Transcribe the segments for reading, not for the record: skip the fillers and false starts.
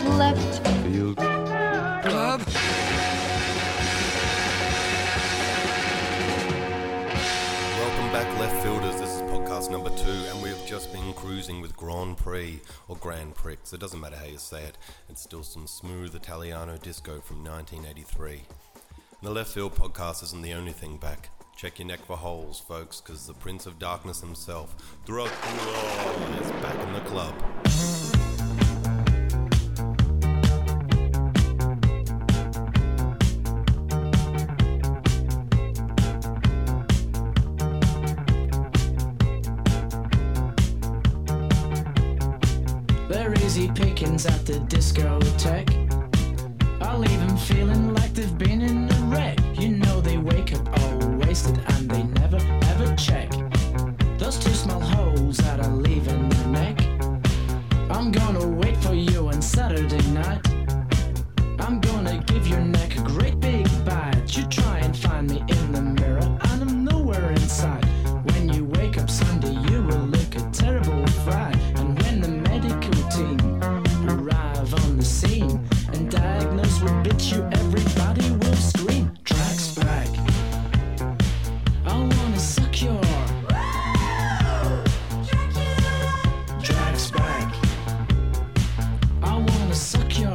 Left Field Club. Welcome back, Left Fielders. This is podcast number 2, and we have just been cruising with Grand Prix, or Grand Prix. It doesn't matter how you say it. It's still some smooth Italiano disco from 1983. And the Left Field podcast isn't the only thing back. Check your neck for holes, folks, because the Prince of Darkness himself, Dracula, is back in the club. They're easy pickings at the discotheque. I'll leave them feeling like they've been in a wreck. You know they wake up all wasted and they never ever check those two small holes that I leave in their neck. I'm gonna wait for you on Saturday night. I'm gonna give your neck a great big bite. You try and find me in the mirror and I'm nowhere inside. When you wake up Sunday you will look a terrible fright. And when the medical team arrive on the scene and diagnose what bit you, everybody will scream. Drax back. I wanna suck your Drax back. I wanna suck your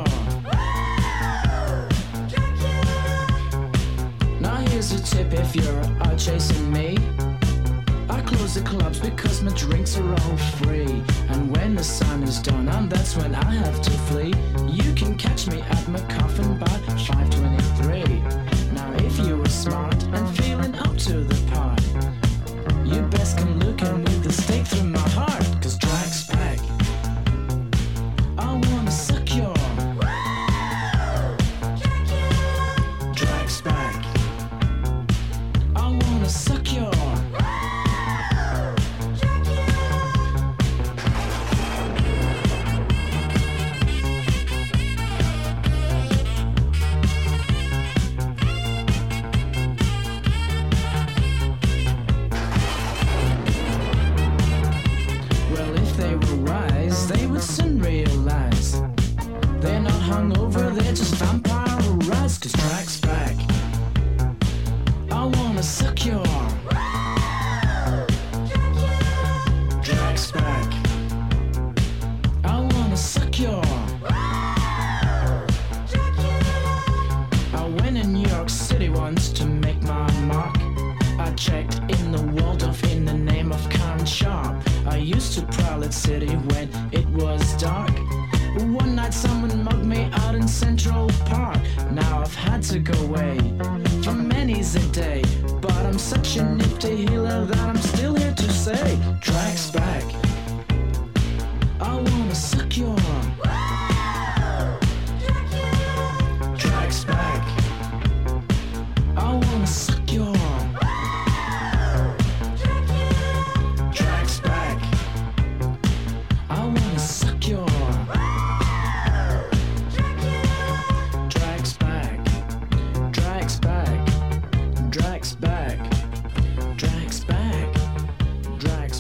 Now here's a tip if you're out chasing me. I close the clubs because my drinks are all free. And when the sun is done, and that's when I have to flee. You can catch me at my coffin by 5:23. Now if you were smart and feeling up to the part, you best come looking with the stake through my heart. Cause Drax back. I wanna suck your Drax back. I wanna suck your Well, if they were wise, they would soon realize they're not hungover, they're just vampirized. Cause Drax back. I wanna suck your Drax back. I wanna suck your I went in New York City once to make my mark. I checked in the Waldorf in the name of Karen Sharp. I used to prowl at City when it was dark. One night someone mugged me out in Central Park. Now I've had to go away for many's a day. But I'm such a nifty healer that I'm still here to say Drax back. I wanna suck your Drax back. I wanna suck your Drax back. I wanna suck your Drax back. Drax back. Drax back. Drax back. Drax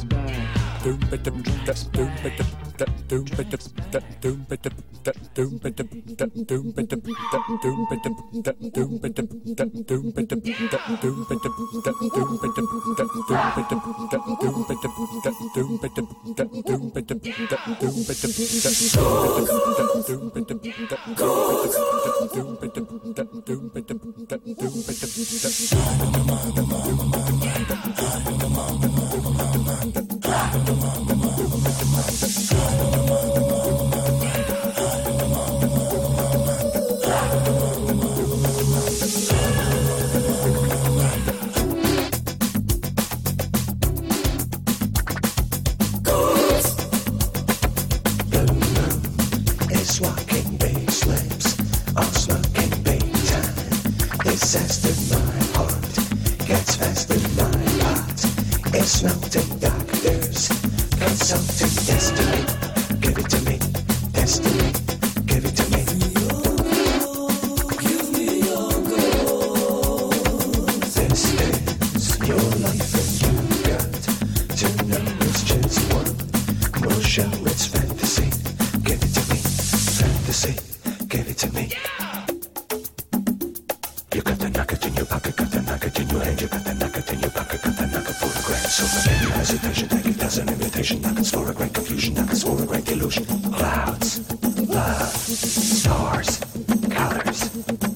It's walking bass lips on smoking big time. It's zest in my heart, gets fast in my pot. It's melting doctors, consulting destiny. Give it to me, destiny. Give it to me. Give me your gold. This is your life and you got to know it's just one. We'll show it's fantasy. Give it to me, fantasy. see, give it to me. You got the nugget in your pocket, got the nugget in your hand, you got the nugget in your pocket, got the nugget for a grand silver. Any hesitation, take it as an invitation. Nuggets for a great confusion, nuggets for a great illusion. Clouds, love, stars, colors.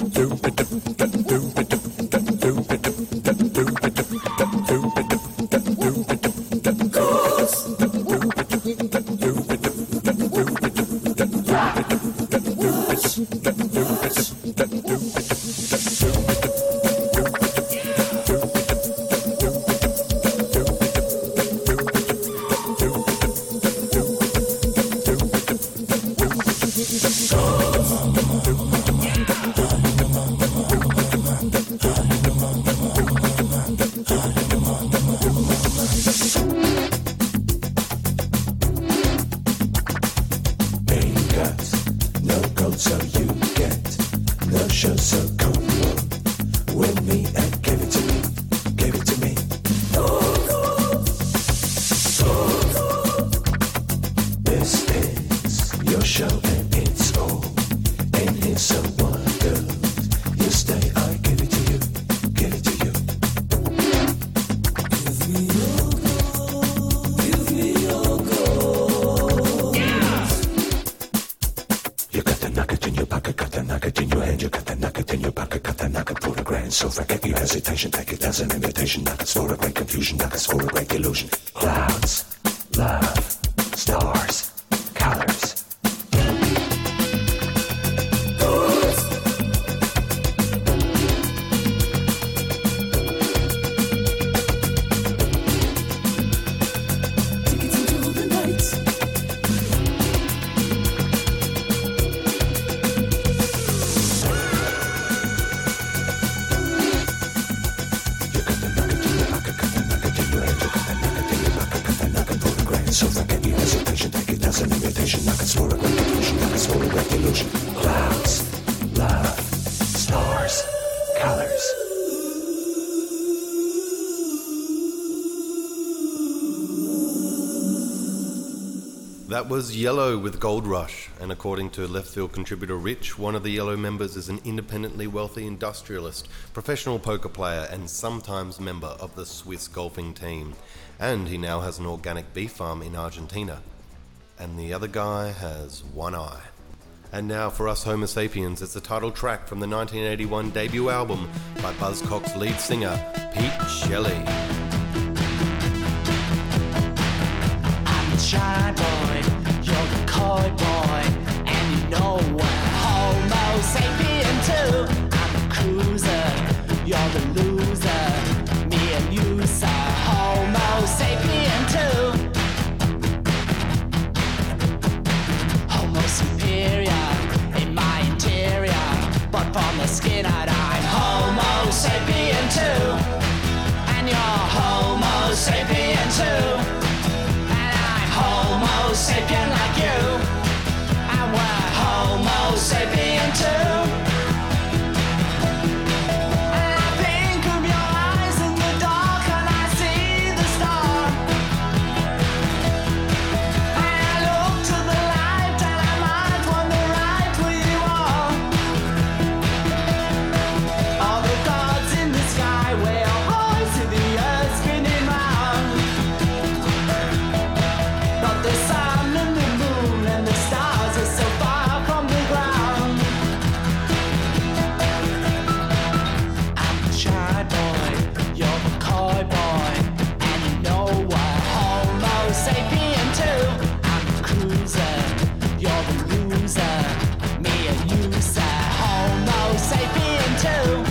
Take it as an invitation, nuggets for a great confusion, nuggets for a great illusion. Clouds, love, stars, colors. So forget your hesitation, take it as an invitation. Nuggets for a great confusion, nuggets for a great illusion. Clouds, love, stars, colors. That was Yellow with Gold Rush, and according to Left Field contributor Rich, one of the Yellow members is an independently wealthy industrialist, professional poker player, and sometimes member of the Swiss golfing team. And he now has an organic beef farm in Argentina. And the other guy has one eye. And now for us Homo sapiens, it's the title track from the 1981 debut album by Buzzcocks lead singer, Pete Shelley. I'm the shy boy, you're the coy boy, and you know we're Homo sapien too. I'm the cruiser, you're the loser, me and you, sir, Homo sapien too. Homo superior in my interior, but from the skin out I'm Homo sapien too, and you're Homo sapien too. Homo sapien like you, and we're Homo sapien too. And I think of your eyes in the dark, and I see the star. And I look to the light, and I might wonder right where you are. All the gods in the sky, wear your voice to the earth spinning round. But the sun and the moon and the stars are so far from the ground. I'm the shy boy, you're the coy boy, and you know we're Homo sapien too. I'm the cruiser, you're the loser, me and you, sir, Homo sapien too.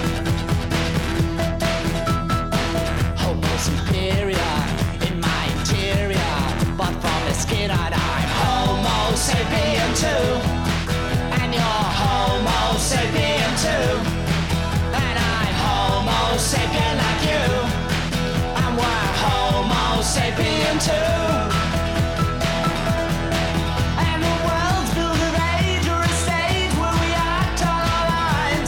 Homo superior in my interior, but from the skin out I'm Homo sapien too, and you're Homo sapien too, and I'm Homo sapien like you, and we're Homo sapien too. And the world's built of age or a stage where we act all our lives,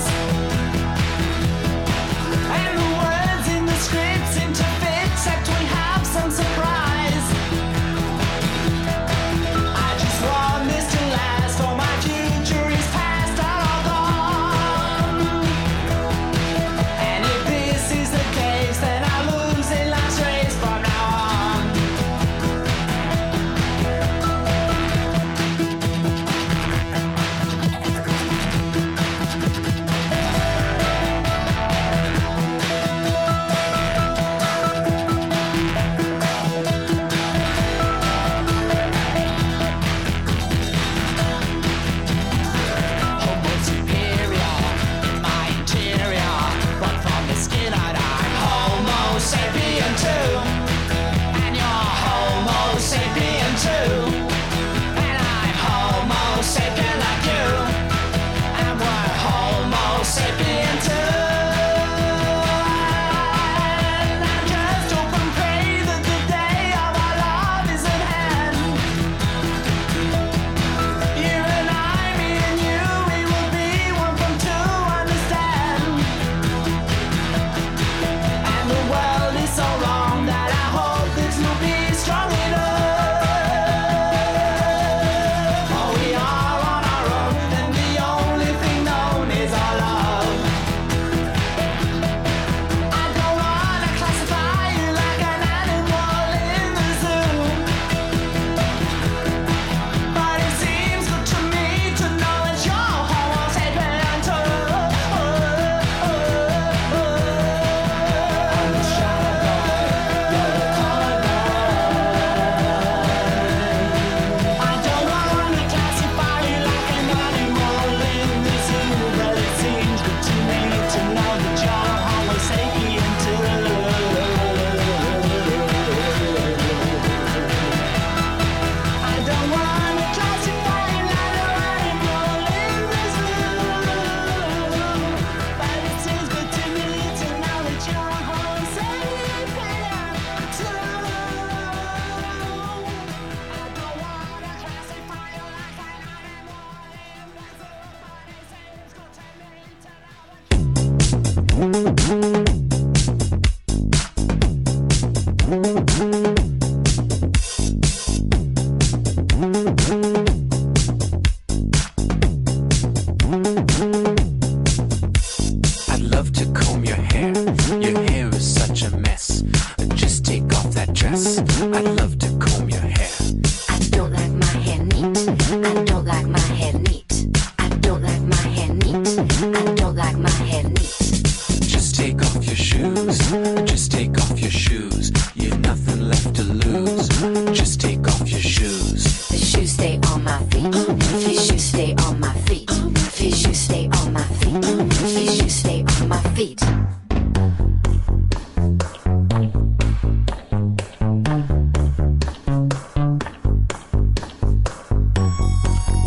and the words in the script seem to fit, except we have some surprise. I just want this to last all my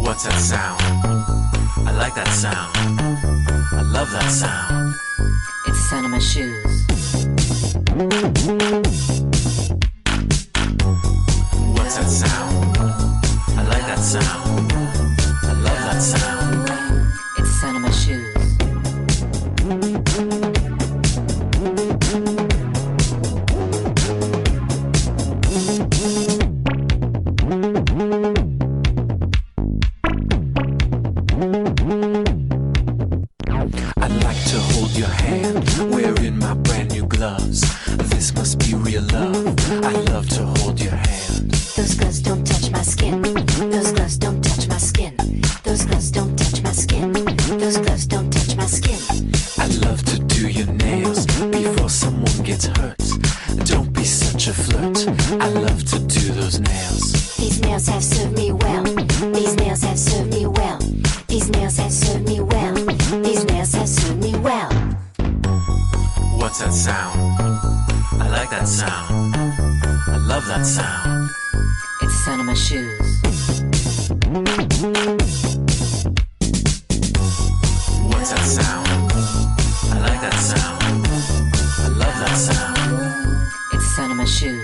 What's that sound? I like that sound. I love that sound. It's the sound of my shoes. What's that sound? I like that sound. I love that sound. It's the sound of my shoes. I'd like to hold your hand, wearing my brand new gloves. This must be real love. I love to hold your hand. Those gloves don't touch my skin. Those gloves don't touch my skin. Those gloves don't touch my skin. Those gloves don't touch my skin. I love to do your nails before someone gets hurt. Don't be such a flirt. I love to do those nails. These nails have served me well. These nails have served me well. These nails have served me well. These nails have served me well. What's that sound? I like that sound. I love that sound. It's the sound of my shoes. What's that sound? I like that sound. I love that sound. It's the sound of my shoes.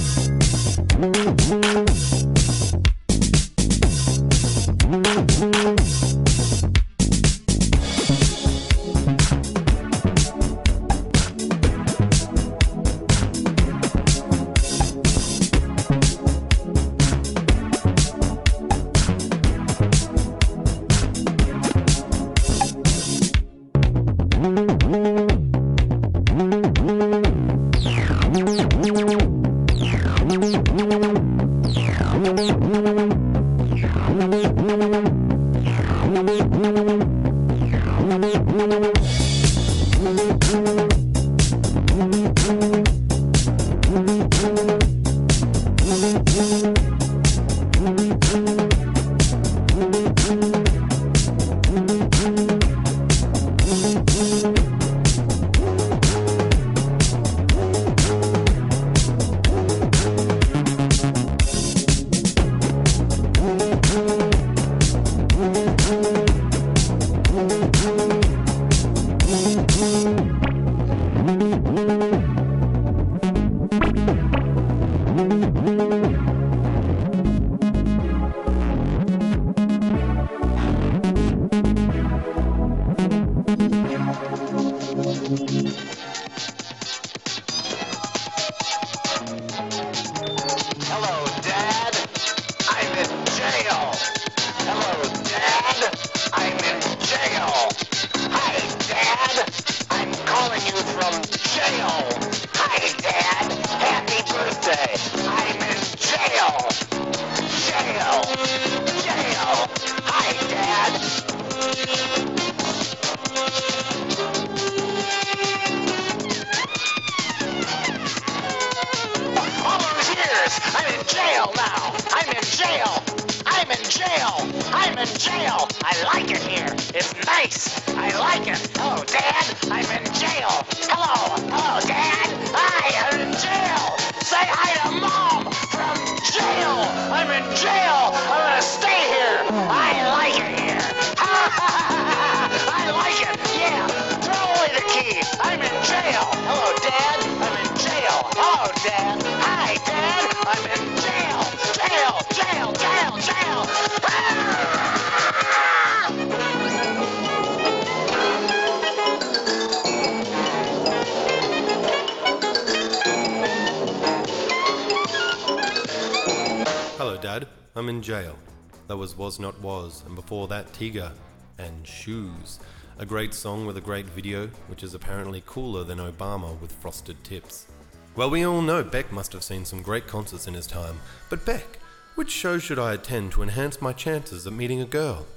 Hello, Dad. I'm in jail. That was Not Was, and before that, Tiga and Shoes. A great song with a great video, which is apparently cooler than Obama with frosted tips. Well, we all know Beck must have seen some great concerts in his time. But Beck, which show should I attend to enhance my chances of meeting a girl?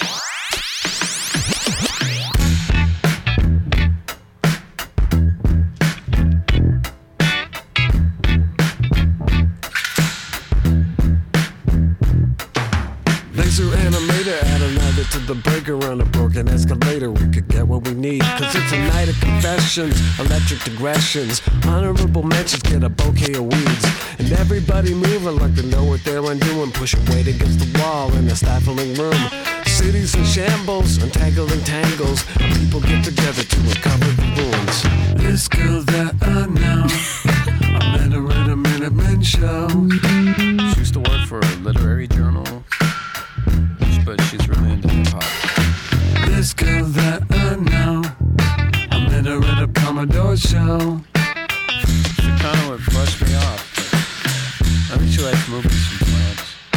Laser animator, add another to the breaker on a broken escalator. We could get what we need, cause it's a night of confessions, electric digressions, honorable mentions, get a bouquet of weeds. And everybody moving like they know what they're undoing, pushing weight against the wall in a stifling room. Cities in shambles, entangled in tangles, and people get together to recover the ruins. This girl that I know, I met her at a Minutemen show. She used to work for a literary journal, but she's really into hip-hop. This girl that I know, I met her at a Commodore show. She kind of would brush me off, but I think she likes movies from France.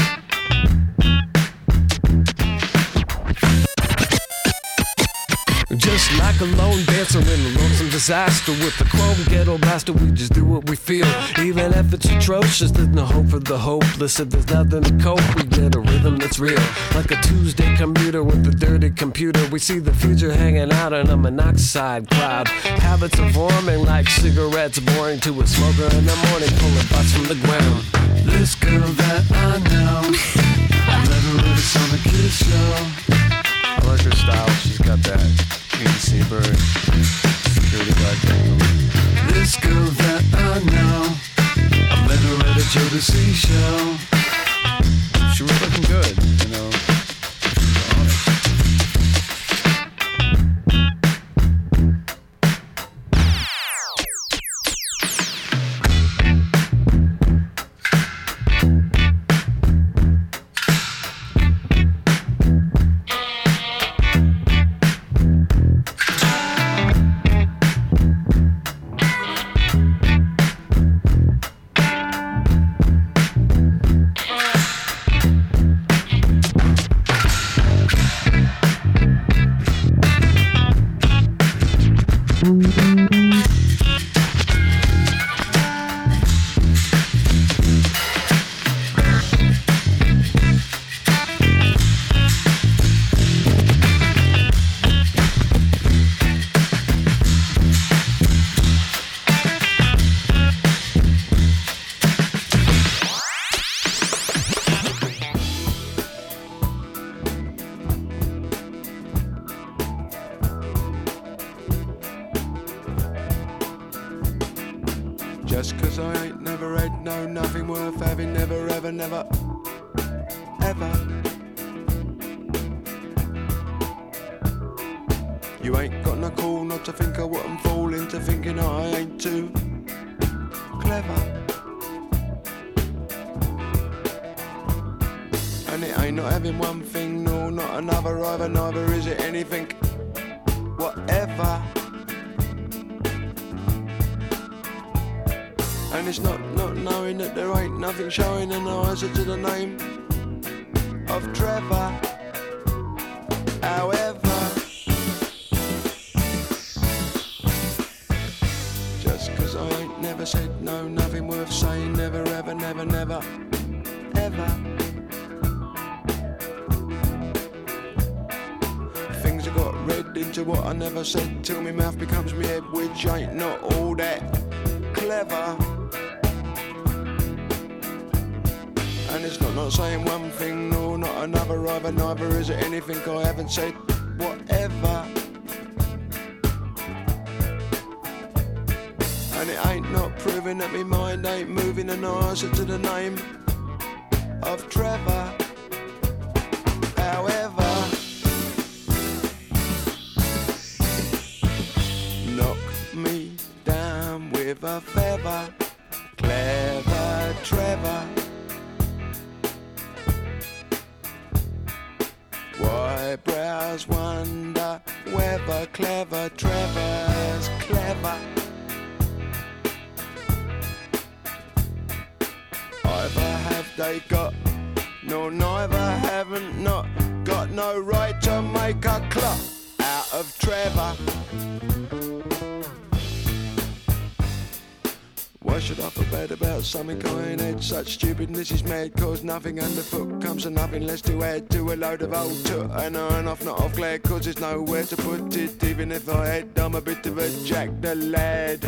Just like a lone dancer in a lonesome disaster, with the chrome ghetto blaster, we just do what we feel. Even if it's atrocious, there's no hope for the hopeless. If there's nothing to cope, we get a rhythm that's real. Like a Tuesday commuter with a dirty computer, we see the future hanging out in a monoxide cloud. Habits are forming like cigarettes, boring to a smoker in the morning, pulling butts from the ground. This girl that I know, I met her at a Sonic Kids show. I like her style. She's got that Gene Seabird security guard thing. This girl that I know, I met her at a Jodeci show. She was looking good, you know. Just 'cause I ain't never had no nothing worth having, never ever, never, ever. You ain't got no call not to think I wouldn't fall into thinking I ain't too clever. And it ain't not having one thing, no, not another either, neither is it anything, whatever. And it's not knowing that there ain't nothing showing an answer to the name of Trevor. However, just 'cause I ain't never said no, nothing worth saying, never ever, never, never, ever. Things have got read into what I never said till my mouth becomes me head, which ain't not all that clever. And it's not saying one thing, no, not another either, neither is it anything I haven't said, whatever. And it ain't not proving that me mind ain't moving an answer to the name of Trevor. However, knock me down with a feather, clever Trevor. Eyebrows wonder whether clever Trevor's clever. Either have they got, no, neither haven't not got no right to make a clock out of Trevor. Why should I feel bad about something I ain't had? Such stupidness is mad, cause nothing underfoot comes to nothing less to add to a load of old toot. And on off, not off glad, cause there's nowhere to put it. Even if I had, I'm a bit of a Jack the lad.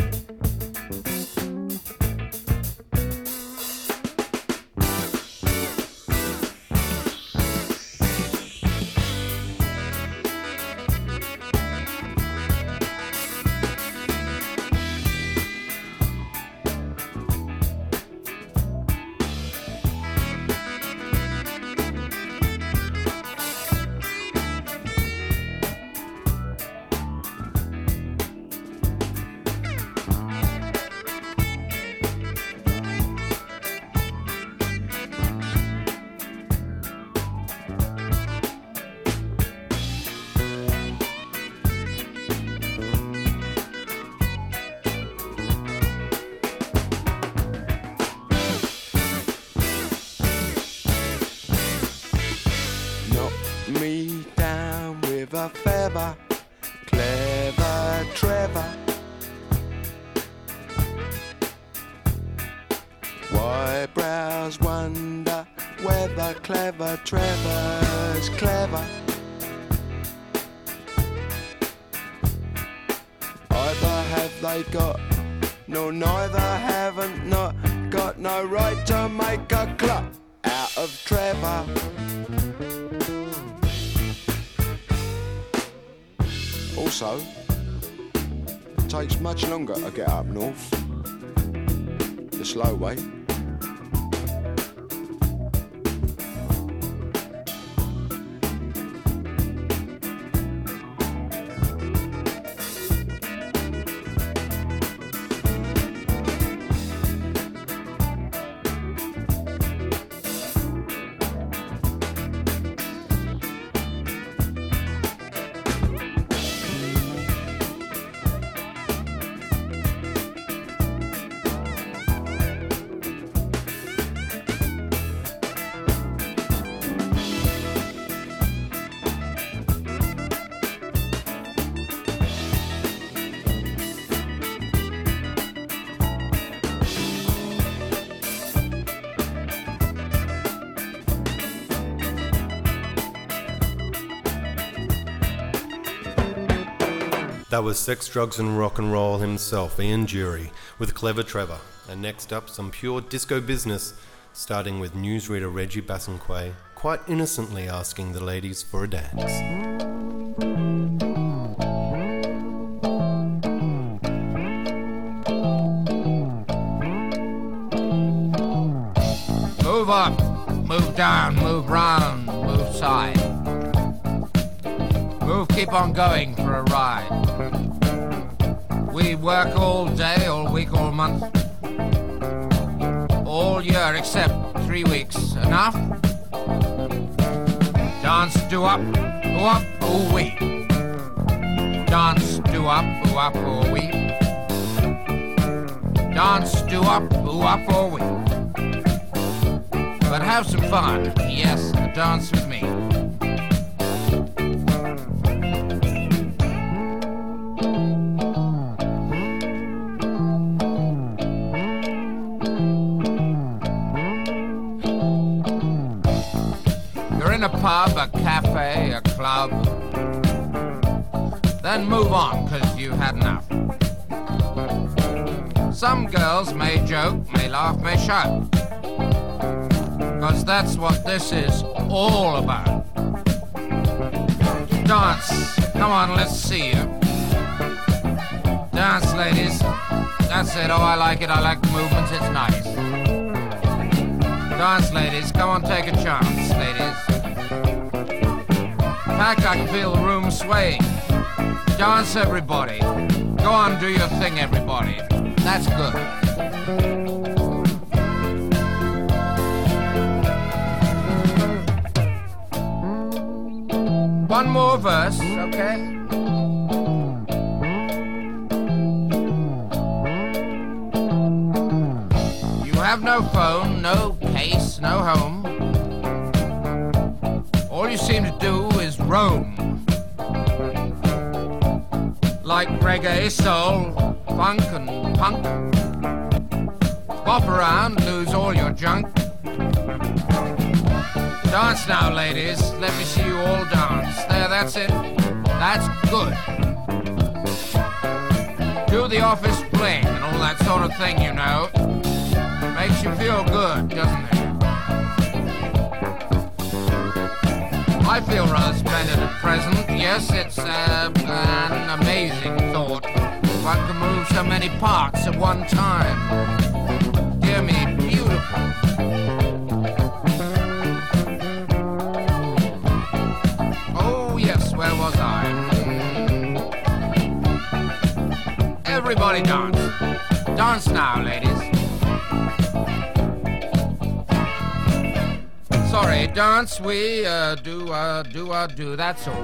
down with a feather. Clever Trevor. White brows wonder whether clever Trevor's clever. Either have they got, no neither haven't not got no right to make a clock out of Trevor. Also, it takes much longer to get up north, the slow way. That was Sex, Drugs and Rock and Roll himself, Ian Dury, with Clever Trevor. And next up, some pure disco business, starting with newsreader Reggie Bassenquet, quite innocently asking the ladies for a dance. Move up, move down, move round, move side. Move, keep on going for a ride. We work all day, all week, all month, all year except 3 weeks. Enough? Dance, do up, ooh wee. Dance, do up, ooh wee. Dance, do up, ooh wee. But have some fun, yes, dance with me. In a pub, a cafe, a club, then move on, 'cause you've had enough. Some girls may joke, may laugh, may shout, 'cause that's what this is all about. Dance, come on, let's see you. Dance, ladies, that's it, oh I like it, I like the movement, it's nice. Dance, ladies, come on, take a chance, ladies. In fact, I can feel the room swaying. Dance, everybody. Go on, do your thing, everybody. That's good. One more verse, okay? You have no phone, no case, no home. All you seem to do is roam. Like reggae, soul, funk and punk. Bop around, lose all your junk. Dance now, ladies. Let me see you all dance. There, that's it. That's good. Do the office bling and all that sort of thing, you know. Makes you feel good, doesn't it? I feel rather splendid at present. Yes, it's an amazing thought. One can move so many parts at one time. Dear me, beautiful. Oh, yes, where was I? Everybody dance. Dance now, ladies. Sorry, dance, we do, that's all.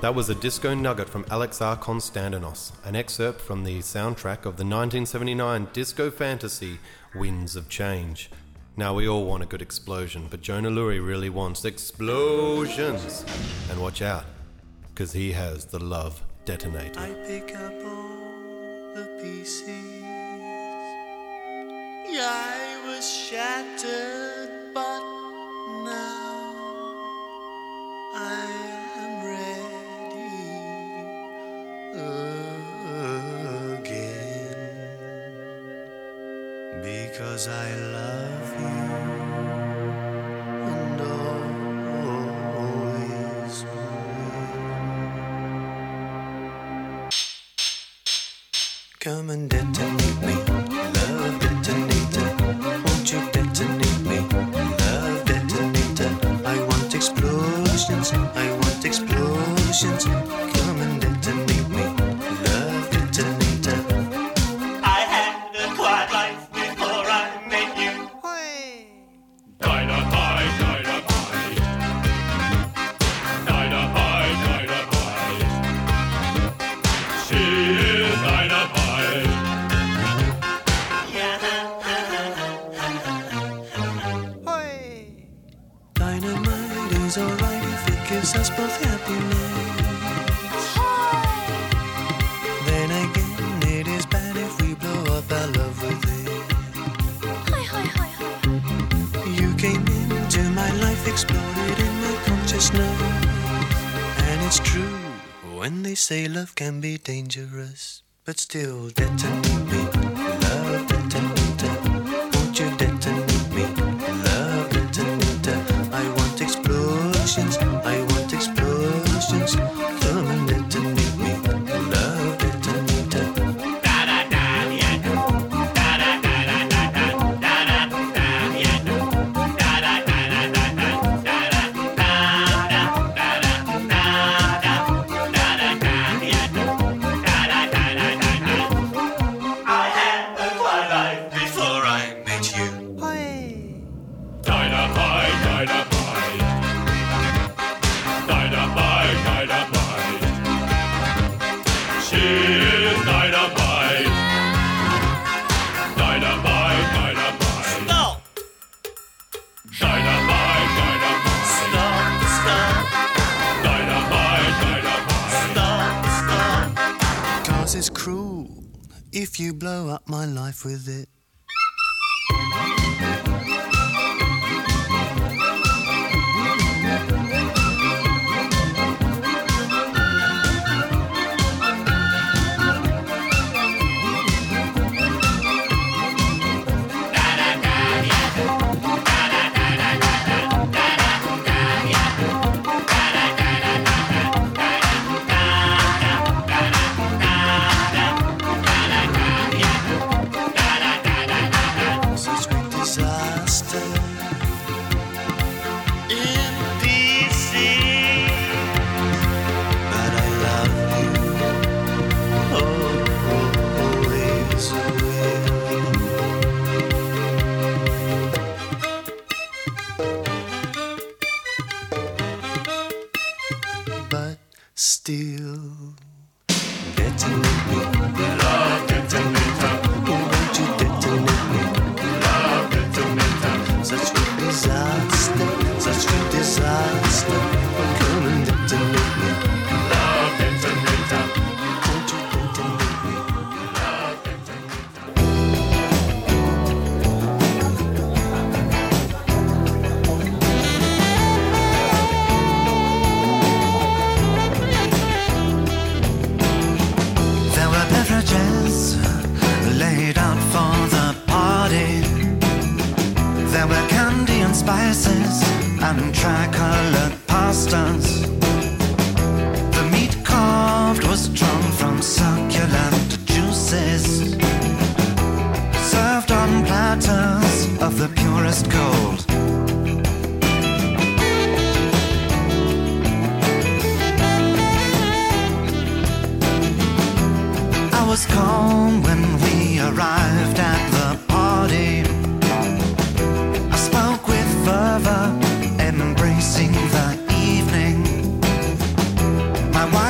That was a disco nugget from Alex R. Konstantinos, an excerpt from the soundtrack of the 1979 disco fantasy Winds of Change. Now we all want a good explosion, but Jonah Lurie really wants explosions. And watch out, because he has the love detonator. I pick up all the pieces. Yeah, I was shattered, but now I am ready again, because I love you and always will. Come and detonate me, love detonator. Won't you detonate me, love detonator? I want explosions, I want explosions. Come and detonate me, love detonator. I had a quiet life before I met you. Dynamite, dynamite. Dynamite, dynamite. She is dynamite. Dynamite is alright if it gives us both happiness. Then again, it is bad if we blow up our love with it. You came into my life, exploded in my consciousness. And it's true when they say love can be dangerous. But still, detonate me, love detonator. Won't you detonate me, love detonator? I want explosions, I want explosions. Come and detonate me, love detonator. I had a quiet life before I met you. Dynamite, dynamite. Dynamite, dynamite. She is dynamite. Dynamite, dynamite. Stop! Dynamite, dynamite. Stop, stop, Dynamite, dynamite. stop, stop. 'Cause it's cruel if you blow up my life with it. Such great disaster in DC, but I love you, always will. But still, detonate me, love detonator. Won't you detonate me, love detonator? Such great disaster, such great disaster. Come and detonate me, love detonator. Won't you detonate me, love detonator? There were beverages laid out for the party. There were candy and spices and tricolored pastas. The meat carved was drawn from succulent juices, served on platters of the purest gold. I was calm when we arrived at the party. I spoke with fervor, embracing the evening. My wife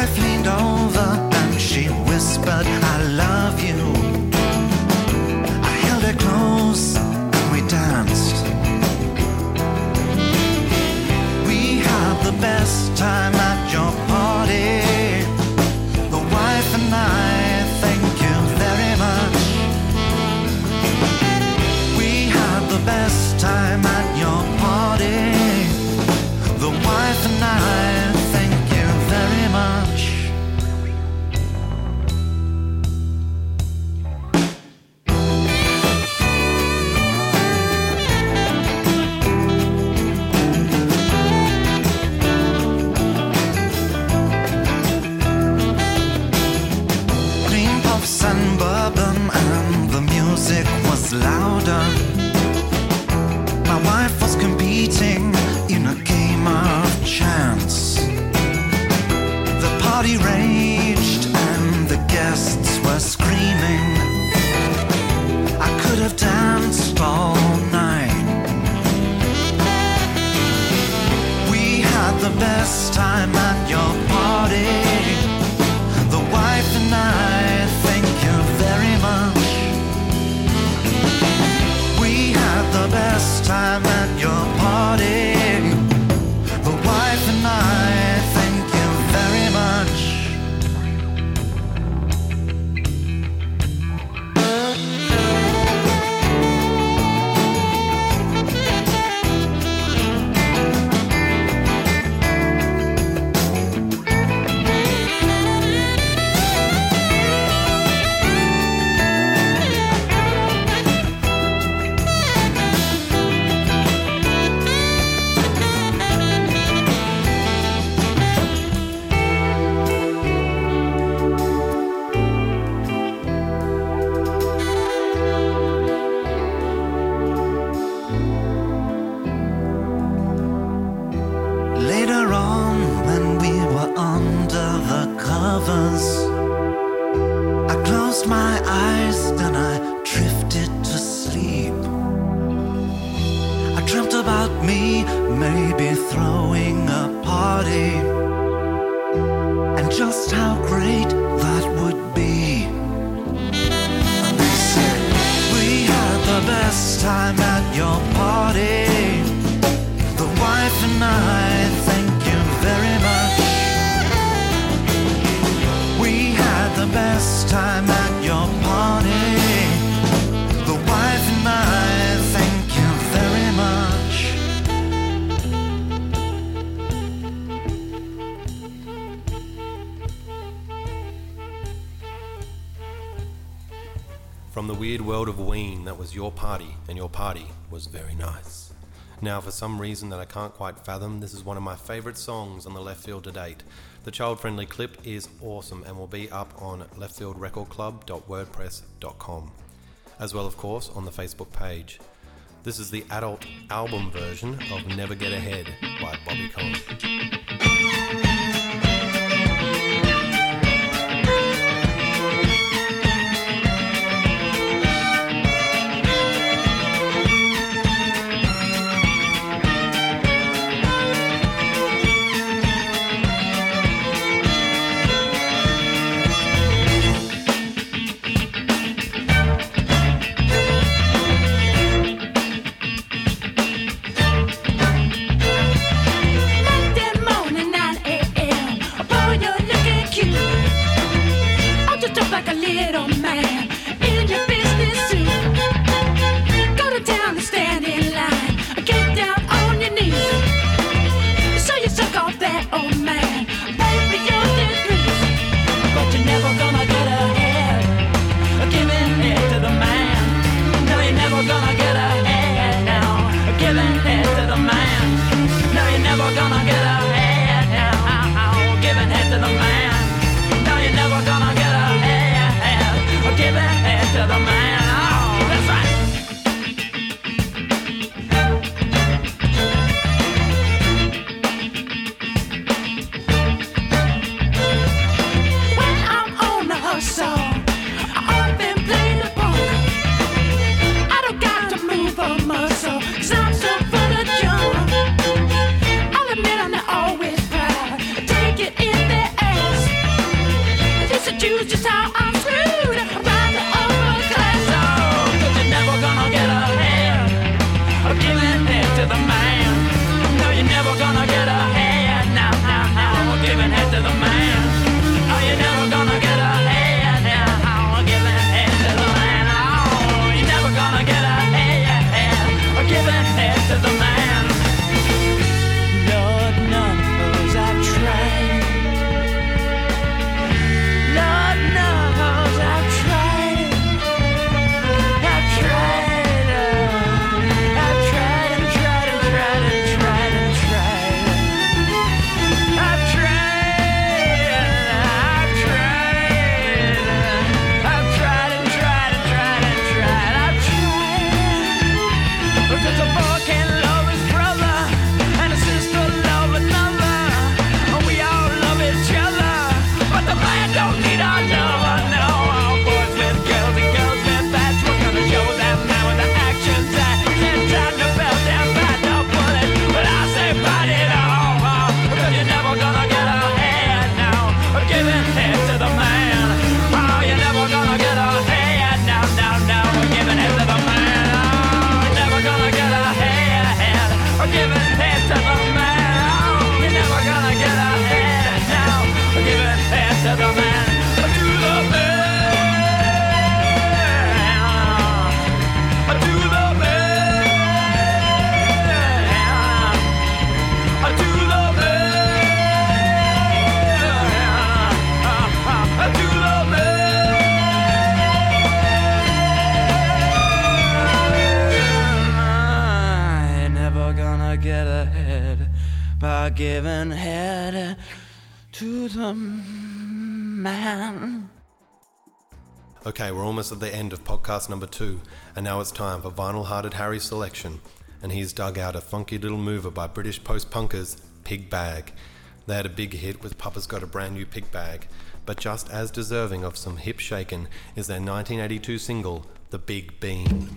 and bourbon, and the music was louder. My wife was competing in a game of chance. The party raged and the guests were screaming. I could have danced all night. We had the best time at your party. The wife and I, thank you very much. We had the best time at your party. The wife and I, thank you very much. Later on, when we were under the covers, I closed my eyes, then I drifted to sleep. I dreamt about me, maybe throwing a party, and just how great that would be. And they said, we had the best time at your party. The wife and I, thank you very much. We had the best time at your party. The wife and I, thank you very much. From the weird world of Ween, that was Your Party, and Your Party was very nice. Now, for some reason that I can't quite fathom, this is one of my favourite songs on the Left Field to date. The child-friendly clip is awesome and will be up on leftfieldrecordclub.wordpress.com, as well, of course, on the Facebook page. This is the adult album version of Never Get Ahead by Bobby Conn. Just how I'm screwed by the upper class. are giving head to the man. Okay, we're almost at the end of podcast number 2, and now it's time for Vinyl-Hearted Harry's selection, and he's dug out a funky little mover by British post-punkers, Pig Bag. They had a big hit with Papa's Got a Brand New Pig Bag, but just as deserving of some hip shaking is their 1982 single, The Big Bean.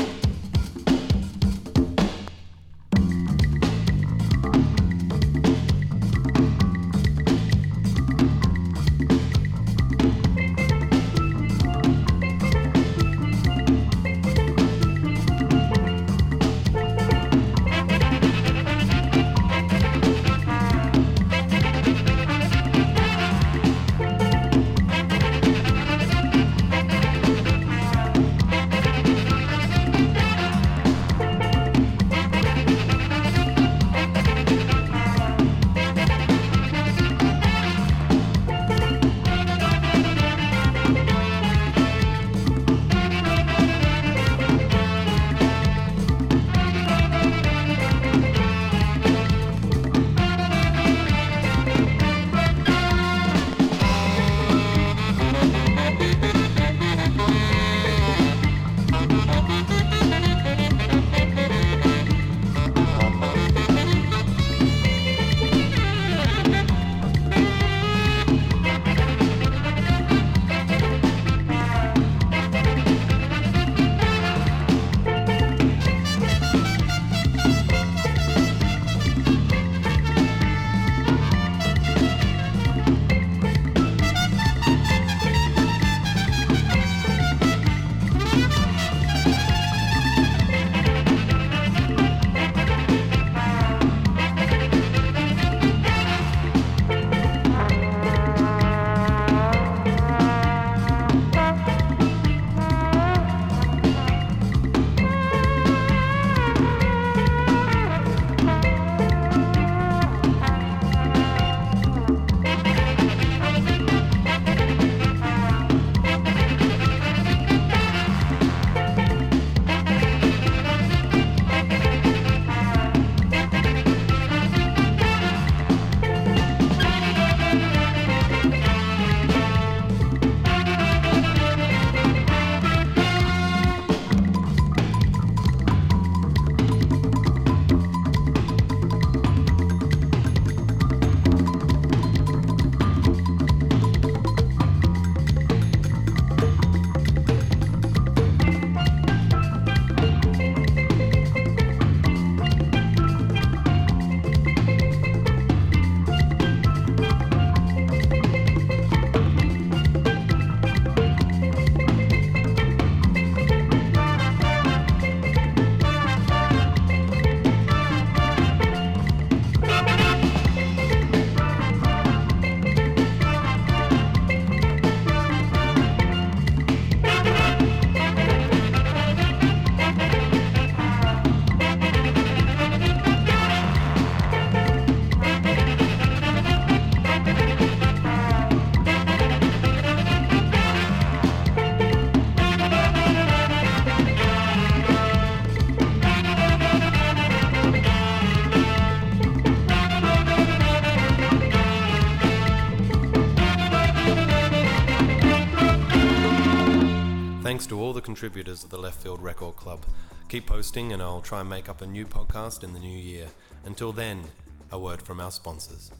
Thanks to all the contributors of the Left Field Record Club. Keep posting and I'll try and make up a new podcast in the new year. Until then, a word from our sponsors.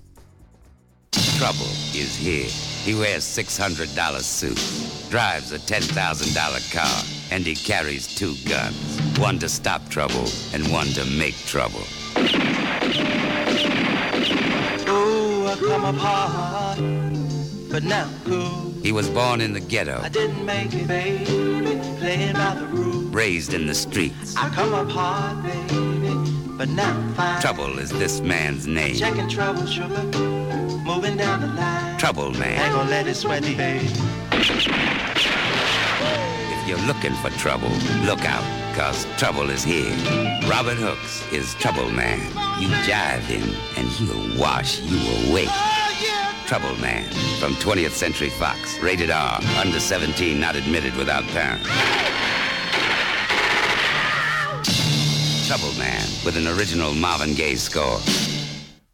Trouble is here. He wears $600 suit, drives a $10,000 car, and he carries 2 guns. One to stop trouble and one to make trouble. Oh, I come apart, but now cool. He was born in the ghetto. I didn't make it, baby, playing by the rules. Raised in the streets. I come apart, baby, but now I'm fine. Trouble is this man's name. Checking trouble, sugar, moving down the line. Trouble man. Ain't gonna let it sweat me, baby. If you're looking for trouble, look out, cause trouble is here. Robert Hooks is Trouble Man. You jive him and he'll wash you away. Trouble Man from 20th Century Fox. Rated R. Under 17, not admitted without parents. Trouble Man with an original Marvin Gaye score.